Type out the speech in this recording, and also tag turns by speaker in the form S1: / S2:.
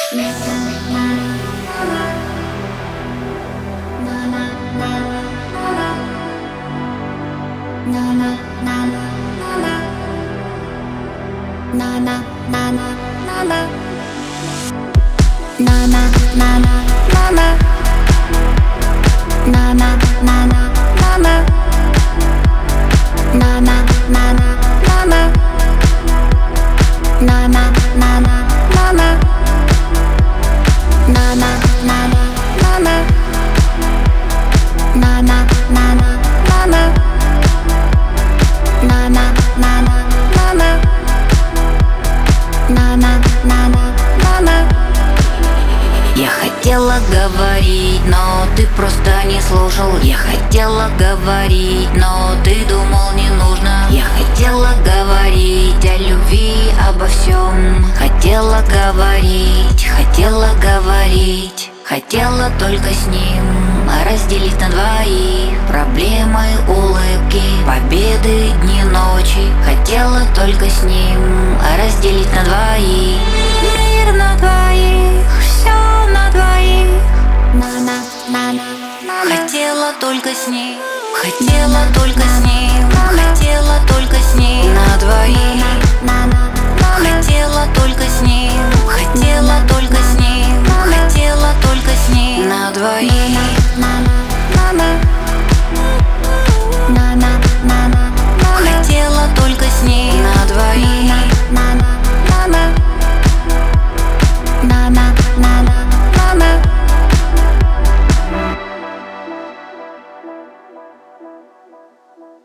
S1: Я хотела говорить, но ты просто не слушал. Я хотела говорить, но ты думал не нужно. Я хотела говорить о любви, обо всем. Хотела говорить, хотела только с ним разделить на двоих проблемы, улыбки, победы, дни, ночи. Хотела только с ним разделить на двоих. Мир на двоих, все на двоих. Хотела только с ним, хотела только с ним.